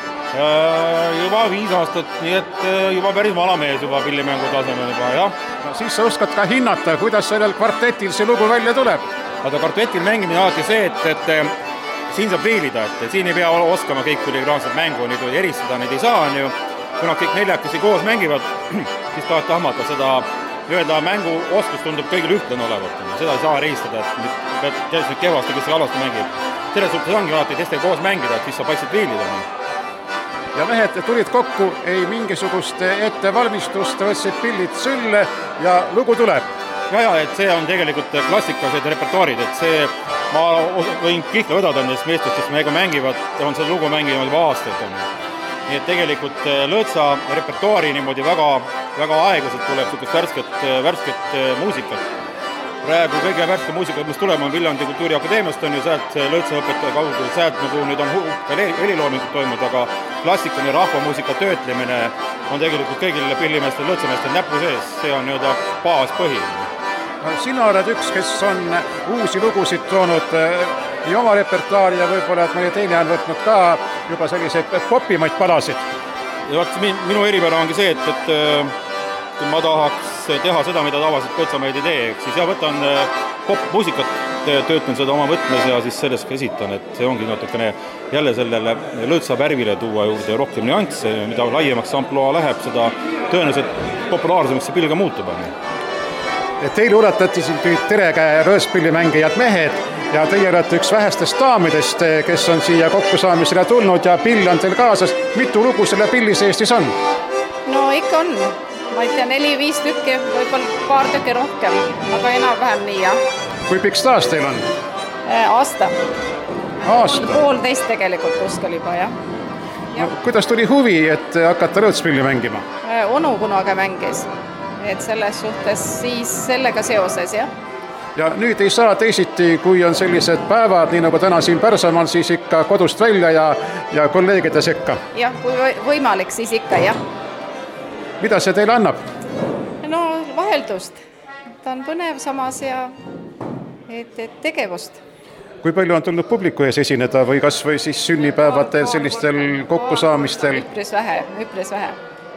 Juba viis aastat, nii et juba päris vana mees juba pillimängu tasemel juba, jah. No, siis sa oskad ka hinnata, kuidas sellel kvartetil see lugu välja tuleb? Aga kvartetil mängimine alati see, et, et siin saab viilida, et siin ei pea oskama kõik filigraanset mängu, neid eristada, neid ei saa, ju. Kuna kõik neljakesi koos mängivad, siis tahad tahmata seda öelda mängu oskus tundub kõigil ühtlen olevat. Seda ei saa eristada, et kes nüüd kevast ja kes halvasti mängib. Selles suhtes ongi alati teistega koos mängida, et siis saab paistid viilida. Ja mehed tulid kokku, ei mingisugust ettevalmistust, võtsid pillid sülle ja lugu tuleb. Ja, ja, et see on tegelikult klassikalised repertuaarid, et see, ma võin kihla vedada nendest meestest, kes meiega mängivad, on seda lugu mänginud juba aastaid. Nii et tegelikult Lõõtsa repertuaari niimoodi väga, väga aeglaselt tuleb sukust värsket, värsket muusikat. Praegu kõige värske muusika, mis tuleb, on Viljandi Kultuuriakadeemiast, on ju sealt Lõõtsa õpetaja kaudu, sealt nagu nüüd on heliloomingut toimunud, aga klassikaline rahvamuusika töötlemine on tegelikult kõigil pillimeestel, lõõtsameestel näpu sees, see on nii-öelda baaspõhi. Sina oled üks, kes on uusi lugusid toonud nii oma repertuaari ja võib-olla, et meie teine on võtnud ka juba selliseid popimaid palasid. Ja vaat, minu eripära ongi see, et, et kui ma tahaks teha seda, mida tavaliselt lõõtsameid ei tee, siis ja võtan pop-muusikat, töötan seda oma võtmes ja siis sellest ka esitan, et see ongi natukene jälle sellele lõõtsa värvile tuua juurde rohkem nüansse, mida laiemaks amploa läheb, seda tõenäoliselt populaarsemaks see pill ka muutub. Teile ulatati siin tere käe rööspillimängijad mehed ja teie olete üks vähestest daamidest, kes on siia kokkusaamisele tulnud ja pill on teil kaasas. Mitu lugu selle pilli sees siis on? No ikka on. Ma ei tea, neli-viis tükki, võib-olla paar tükki rohkem, aga enam-vähem nii, jah. Kui pikk staas teil on? Aasta. Aasta? Poolteist tegelikult kuskil juba, jah. No, kuidas tuli huvi, et hakata rõõtspilli mängima? Onu kunaga mängis, et selles suhtes siis sellega seoses, jah. Ja nüüd ei saa teisiti, kui on sellised päevad, nii nagu täna siin Pärsamal, siis ikka kodust välja ja, ja kolleegide sekka. Jah, kui võimalik, siis ikka, jah. Mida see teile annab? No vaheldust. Ta on põnev samas ja et, et tegevust. Kui palju on tulnud publiku ees esineda või kas või siis sünnipäevatel sellistel kokkusaamistel? Üpris vähe, üpris vähe.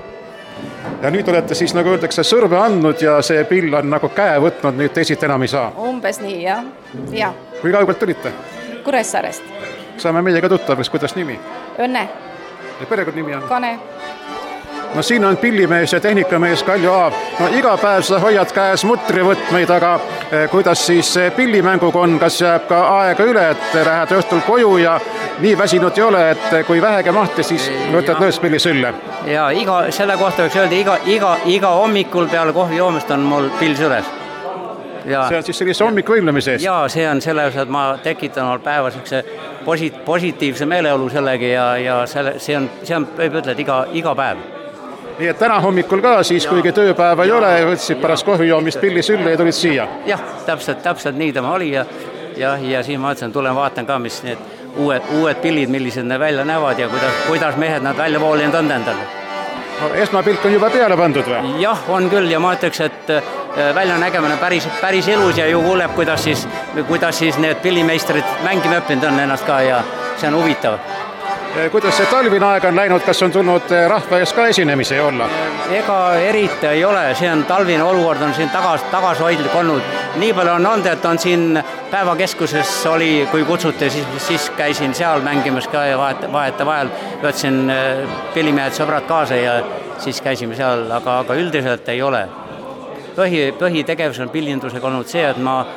Ja nüüd olete siis, nagu öeldakse, sõrme andnud ja see pill on nagu käe võtnud, nüüd teisit enam ei saa. Umbes nii, jah. Ja. Kui kaugelt tulite? Kuressaarest. Saame meiega tuttavaks, kuidas nimi? Õnne. Ja perekond nimi on? Kane. No siin on pillimees ja tehnikamees Kalju Aav. No iga päev sa hoiad käes mutrivõtmeid, aga kuidas siis pillimänguga on, kas jääb ka aega üle, et lähed õhtul koju ja nii väsinud ei ole, et kui vähege mahti, siis võtad lõõtspilli sülle? Ja iga, selle kohta võiks öelda, iga, iga, iga hommikul peale kohvi joomist on mul pill süles. see on siis sellise hommikuvõimlemise eest? Jaa, see on selles, et ma tekitan oma päeva sellise posi- positiivse meeleolu sellegi ja, ja selle, see on, see on, võib ütelda, iga, iga päev. Nii et täna hommikul ka siis, kuigi tööpäeva ei ole, võtsid pärast kohvijoomist pilli sülle ja tulid siia? Jah, täpselt, täpselt nii tema oli ja, ja, ja siin ma ütlesin, tulen vaatan ka, mis need uued, uued pillid, millised ne välja näevad ja kuidas, kuidas mehed nad välja voolinud on endale. No, esmapilk on juba peale pandud või? Jah, on küll ja ma ütleks, et välja nägemine päris, päris elus ja ju kuuleb, kuidas siis, kuidas siis need pillimeistrid mängima õppinud on ennast ka ja see on huvitav. Kuidas see talvine aeg on läinud, kas on tulnud rahva ees ka esinemisi olla? Ega eriti ei ole, see on talvine olukord on siin tagas, tagashoidlik olnud. Nii palju on olnud, et on siin päevakeskuses oli, kui kutsuti, siis, siis käisin seal mängimas ka ja vahet, vahete vahel võtsin pillimehed sõbrad kaasa ja siis käisime seal, aga, aga üldiselt ei ole. Põhi, põhitegevus on pillindusega olnud see, et ma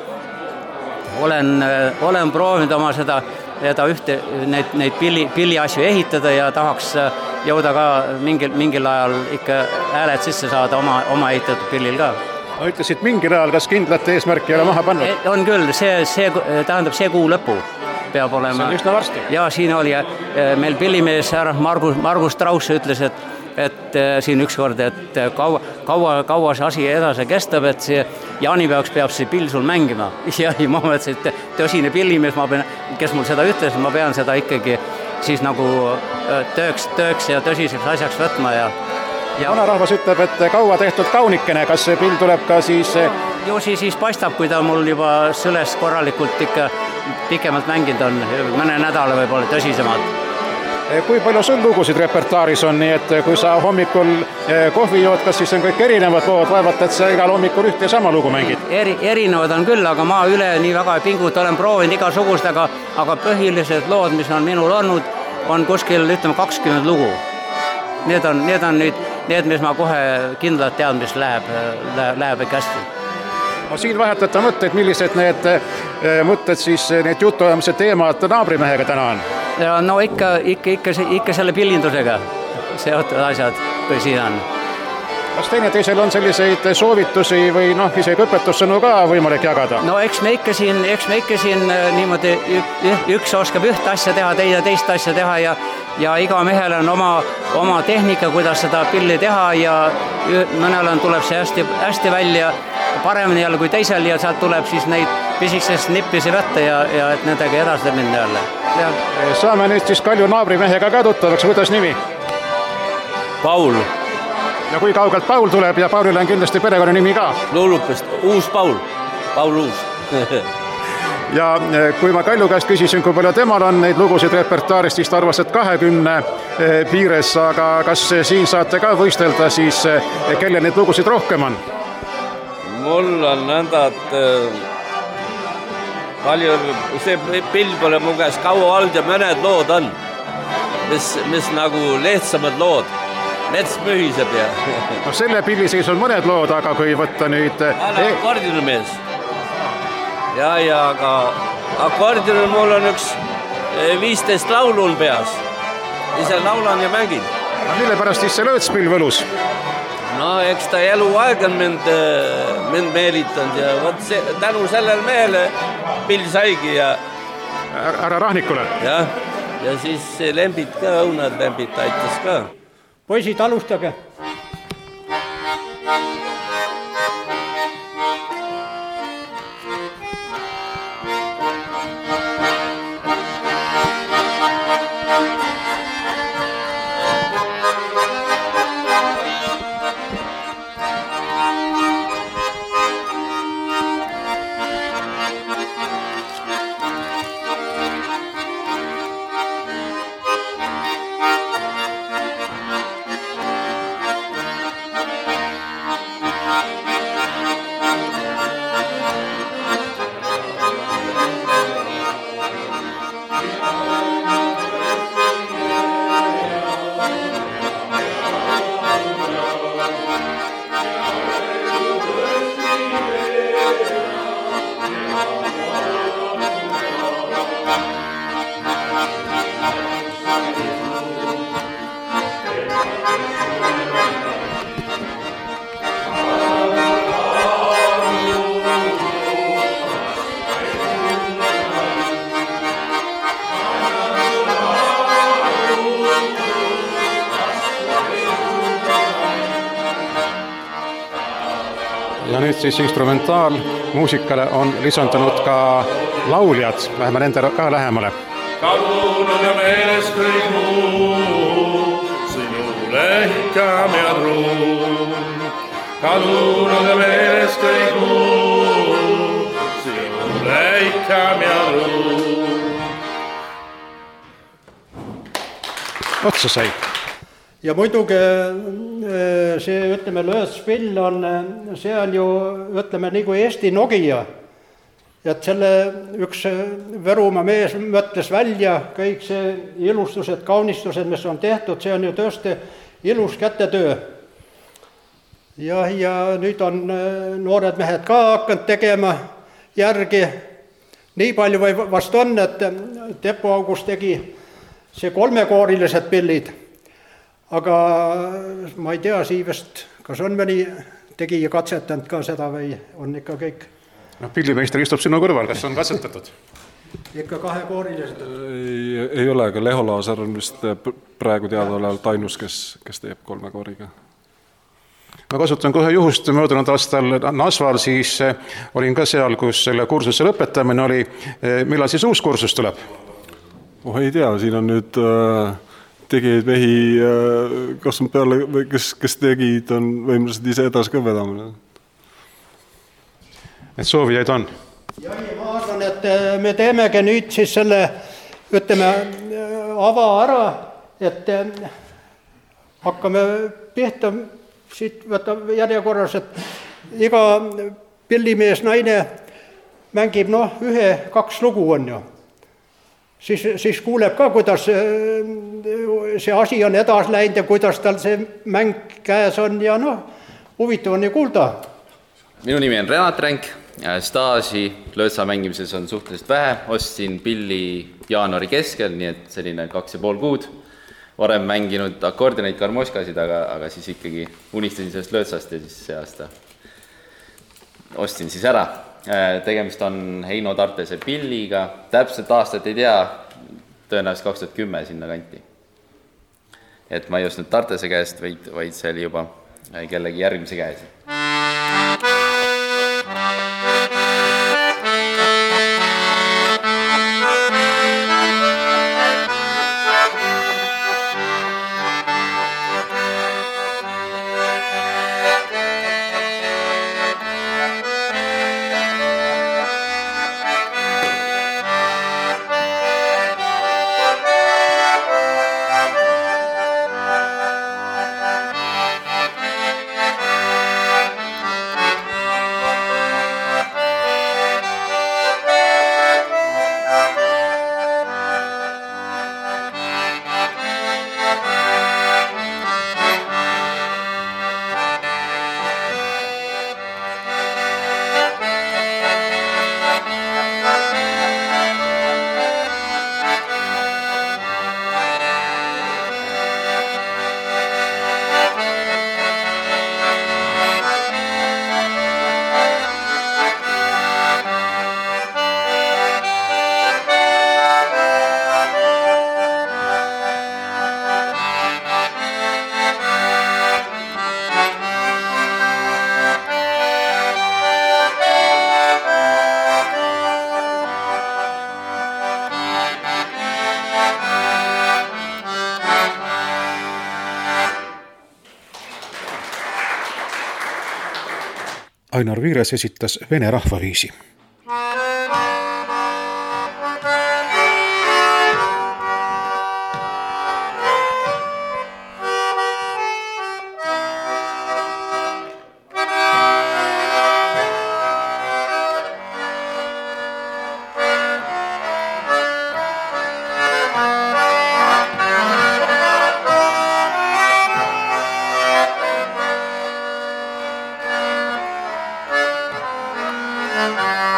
olen, olen proovinud oma seda ja ta ühte, neid, neid pilli, pilli asju ehitada ja tahaks jõuda ka mingil, mingil ajal ikka hääled sisse saada oma, oma ehitatud pillil ka. No, ütlesid mingil ajal, kas kindlat eesmärki ei ole maha pannud? On küll, see, see tähendab see kuu lõpu peab olema. See on üsna varsti. Ja siin oli meil pillimees härra Margus, Margus Strauss ütles, et et siin ükskord, et kaua, kaua, kaua see asi edasi kestab, et see jaanipäevaks peab see pill sul mängima. Ja ma mõtlesin, et tõsine pillimees, ma pean, kes mul seda ütles, ma pean seda ikkagi siis nagu tööks, tööks ja tõsiseks asjaks võtma. Ja, ja vanarahvas ütleb, et kaua tehtud kaunikene, kas see pill tuleb ka siis... Ju siis, siis paistab, kui ta mul juba süles korralikult ikka pikemalt mänginud on, mõne nädala võib-olla tõsisemalt. Kui palju sul lugusid repertaaris on, nii et kui sa hommikul kohvi jood, kas siis on kõik erinevad lood, vaevat, et sa igal hommikul ühte ja sama lugu mängid? Eri, erinevad on küll, aga ma üle nii väga pingut olen proovinud igasugust, aga, aga põhilised lood, mis on minul olnud, on kuskil, ütleme, kakskümmend lugu. Need on, need on nüüd need, mis ma kohe kindlalt tean, mis läheb, läheb, läheb ikka hästi. No siin vahetata mõtteid, millised need mõtted siis, need jutuajamise teemad naabrimehega täna on? Ja no ikka, ikka, ikka, ikka selle pillindusega seotud asjad, kui siin on. Kas teine teisel on selliseid soovitusi või noh, isegi õpetussõnu ka võimalik jagada? No eks me ikka siin, eks me ikka siin niimoodi üks oskab üht asja teha, teine teist asja teha ja, ja iga mehel on oma, oma tehnika, kuidas seda pilli teha ja mõnel on tuleb see hästi, hästi välja paremini jälle kui teisel ja sealt tuleb siis neid pisikesest nippisi võtta ja, ja et nendega edasi minna jälle. Ja. Saame nüüd siis Kalju naabrimehega ka tuttavaks, kuidas nimi? Paul. Ja kui kaugelt Paul tuleb ja Paulil on kindlasti perekonna nimi ka? Luulupest, Uus Paul, Paul Uus. Ja kui ma Kalju käest küsisin, kui palju temal on neid lugusid repertaarist, siis ta arvas, et kahekümne piires, aga kas siin saate ka võistelda siis, kelle neid lugusid rohkem on? Mul on nõnda, et palju, see pill pole mu käes kaua olnud ja mõned lood on, mis, mis nagu lihtsamad lood. Mets mühiseb ja... No selle pilli seis on mõned lood, aga kui võtta nüüd... Ma olen akordionimees. Ja, ja aga akordionil mul on üks viisteist laulu on peas. Ise laulan ja mängin. No mille pärast siis see lõõtspill võlus? No eks ta eluaeg on mind, mind meelitanud ja võt see, tänu sellel mehele pill saigi ja... Ära Rahnikule? Jah, ja siis Lembit ka, õunad Lembit aitas ka. Poisid, alustage. nüüd siis instrumentaalmuusikale on lisandunud ka lauljad, läheme nende ka lähemale. Kadunud ja meeles kõik muu, sinule hikam ja truum. Kadunud ja meeles kõik muu, sinule hikam ja truum. Otsa sai. Ja muidugi see, ütleme, löötspill on, see on ju, ütleme, nagu Eesti Nokia. Et selle üks Võrumaa mees mõtles välja kõik see ilustused, kaunistused, mis on tehtud, see on ju tõesti ilus kätetöö. Ja, ja nüüd on noored mehed ka hakanud tegema järgi. Nii palju või vast on, et Teppo August tegi see kolmekoorilised pillid. Aga ma ei tea, siivest, kas on mõni tegija katsetanud ka seda või on ikka kõik? No, pillimeister istub sinu kõrval, kas on katsetatud? Ikka kahekoorilised? Ei, ei ole, aga Leho Laasar on vist praegu teadaolevalt ainus, kes, kes teeb kolme kooriga. Ma kasutan kohe juhust möödunud aastal Nasval, siis olin ka seal, kus selle kursuse lõpetamine oli. Millal siis uus kursus tuleb? Oh, ei tea, siin on nüüd äh, tegijaid mehi, äh, kas on peale, kes, kes tegid, on võimalused ise edasi ka vedama. Et soovijaid on? Ja, ma arvan, et me teemegi nüüd siis selle, ütleme, ava ära, et hakkame pihta siit võtta järjekorras, et iga pillimees naine mängib, noh, ühe, kaks lugu on ju. Siis, siis kuuleb ka, kuidas see asi on edas läinud ja kuidas tal see mäng käes on ja noh, huvitav on ju kuulda. Minu nimi on Renat Ränk, staasi löötsa mängimises on suhteliselt vähe, ostsin pilli jaanuari keskel, nii et selline kaks ja pool kuud. Varem mänginud akordioneid, karmoškasid, aga, aga siis ikkagi unistasin sellest löötsast ja siis see aasta ostsin siis ära. Tegemist on Heino Tartese pilliga, täpselt aastat ei tea, tõenäoliselt kaks tuhat kümme sinna kanti. Et ma ei ostnud Tartese käest, vaid, vaid see oli juba kellegi järgmise käes. Ainar Viires esitas vene rahvaviisi. Thank you.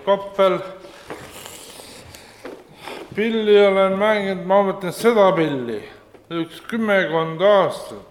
Koppel. Pilli olen mänginud, ma mõtlen seda pilli, üks kümmekond aastat.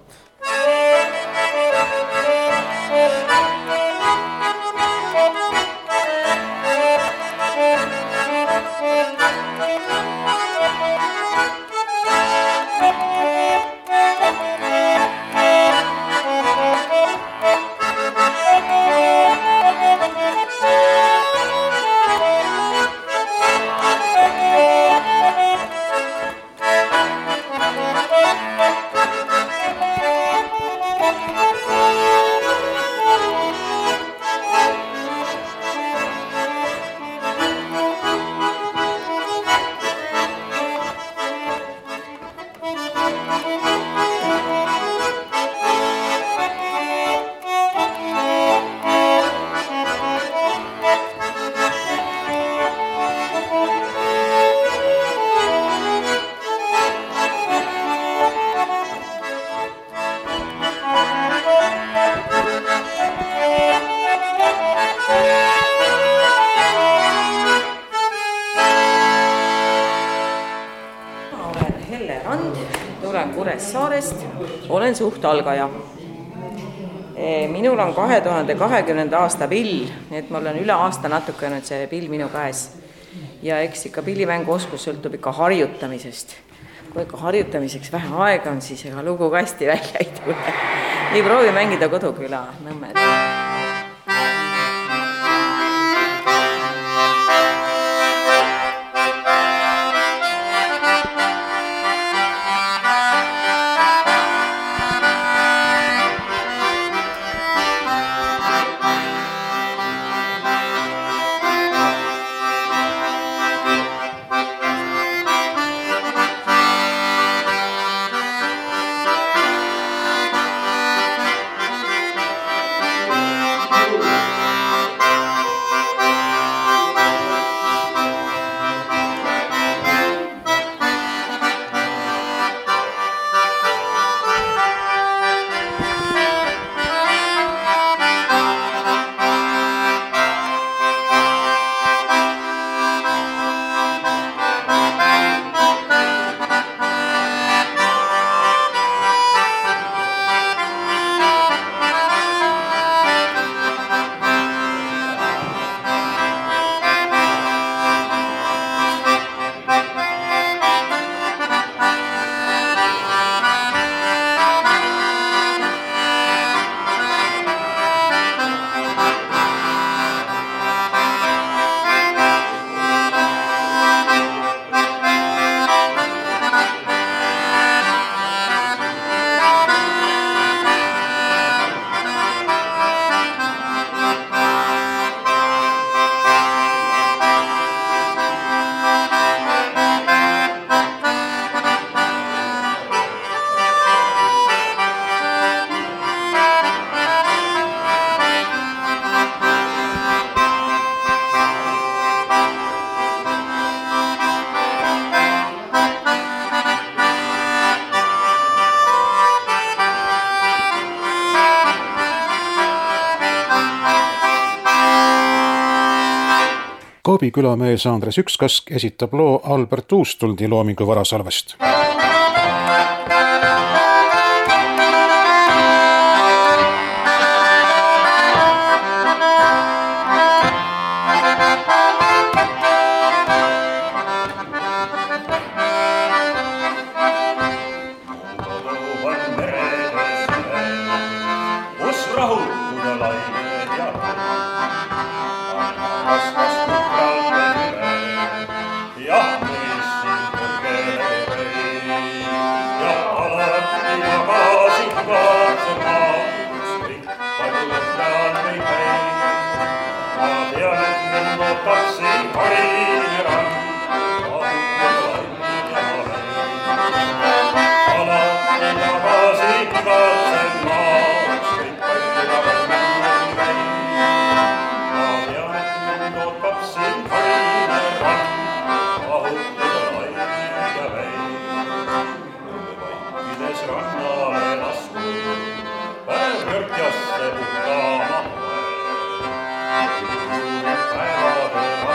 Olen suht algaja. Minul on kahe tuhande kahekümnenda aasta pill, et mul on üle aasta natuke nüüd see pill minu käes. Ja eks ikka pillimängu oskus sõltub ikka harjutamisest. Kui ikka harjutamiseks vähe aega on, siis ega lugu kasti välja ei tule. Nii proovi mängida Koduküla Nõmmed. Koobi külamees Andres Ükskask esitab loo Albert Uustuldi loomingu Varasalvest. Päevad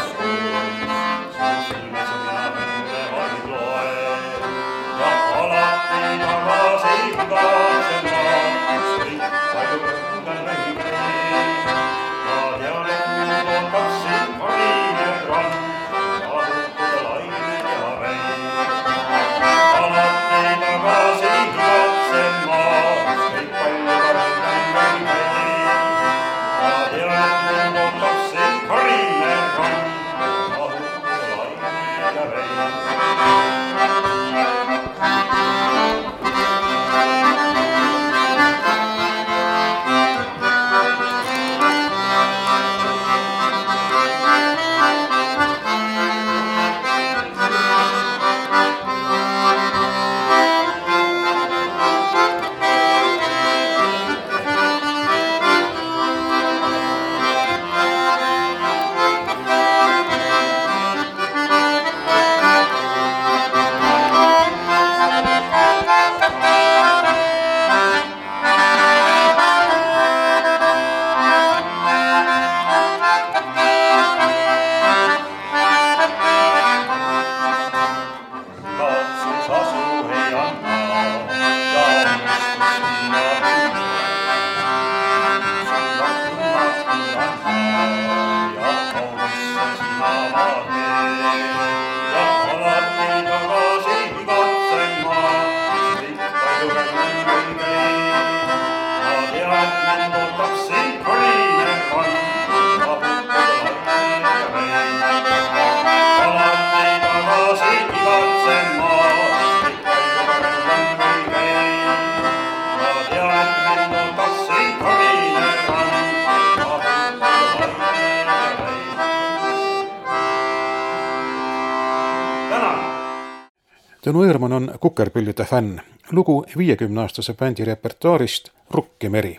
Tõnu Eermann on kukerpillide fänn. Lugu viiekümne-aastase bändi repertuaarist Rukk ja meri.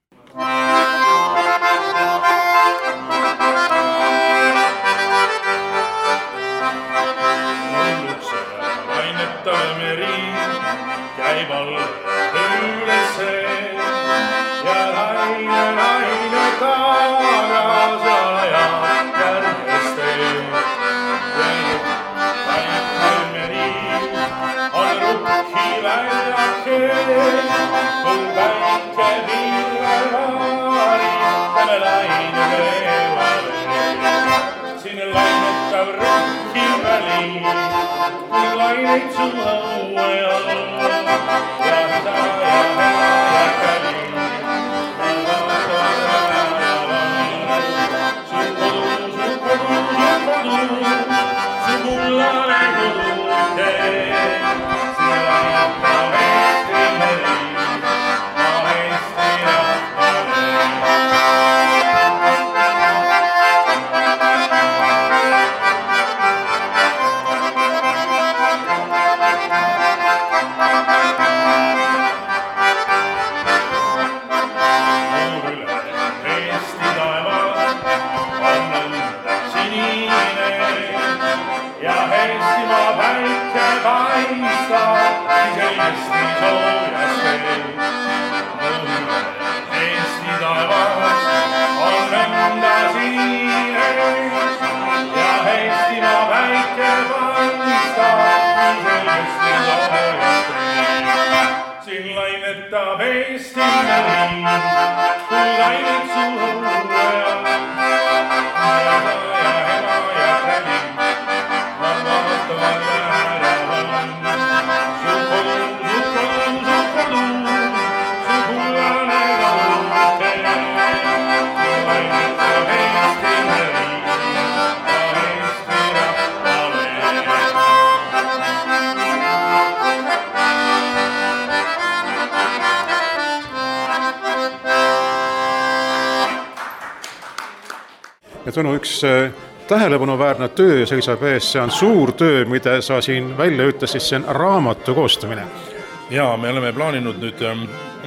Ja Tõnu, üks tähelepanuväärne töö seisab ees, see on suur töö, mida sa siin välja ütlesid, see on raamatu koostamine. Jaa, me oleme plaaninud nüüd ähm,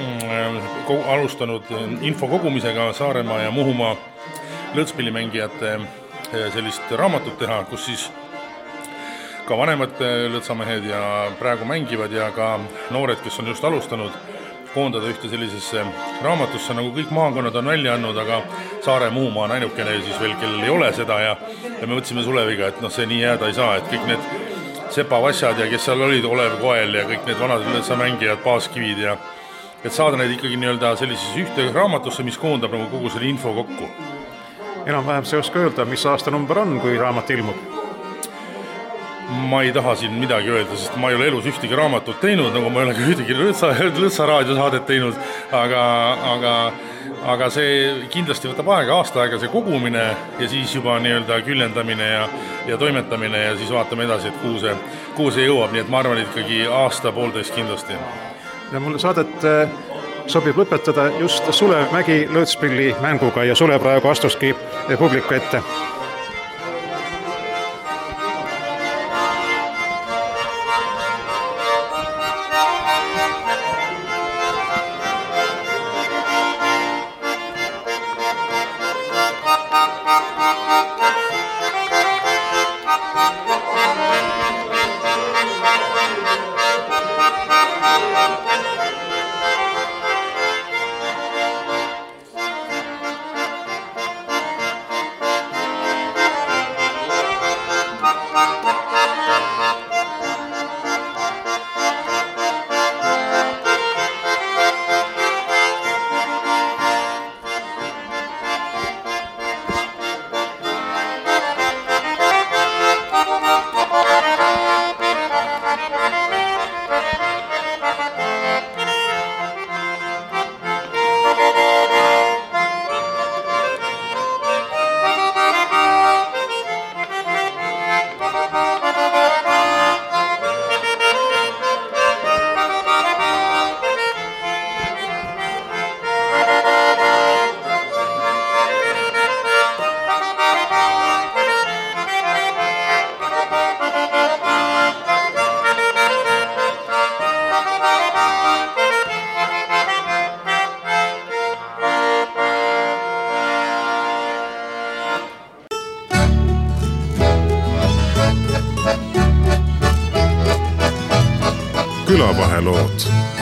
alustanud info kogumisega Saaremaa ja Muhumaa lõõtspillimängijate sellist raamatut teha, kus siis ka vanemad lõõtsamehed ja praegu mängivad ja ka noored, kes on just alustanud, koondada ühte sellisesse raamatusse, nagu kõik maakonnad on välja andnud, aga Saare Muhumaa on ainukene siis veel, kellel ei ole seda ja, ja me võtsime Suleviga, et noh, see nii jääda ei saa, et kõik need Sepa Vassad ja kes seal olid, Olev Koel ja kõik need vanad lõõtsamängijad, baaskivid ja et saada neid ikkagi nii-öelda sellises ühte raamatusse, mis koondab nagu kogu selle info kokku. Enam-vähem see oska öelda, mis aasta number on, kui raamat ilmub? Ma ei taha siin midagi öelda, sest ma ei ole elus ühtegi raamatut teinud, nagu ma ei ole ka ühtegi lõõtsa, lõõtsa raadiosaadet teinud, aga, aga, aga see kindlasti võtab aega, aasta aega see kogumine ja siis juba nii-öelda küljendamine ja, ja toimetamine ja siis vaatame edasi, et kuhu see, kuhu see jõuab, nii et ma arvan, et ikkagi aasta poolteist kindlasti. Ja mulle saadet sobib lõpetada just Sulev Mägi lõõtspilli mänguga ja Sulev praegu astuski publiku ette. Külavahelood.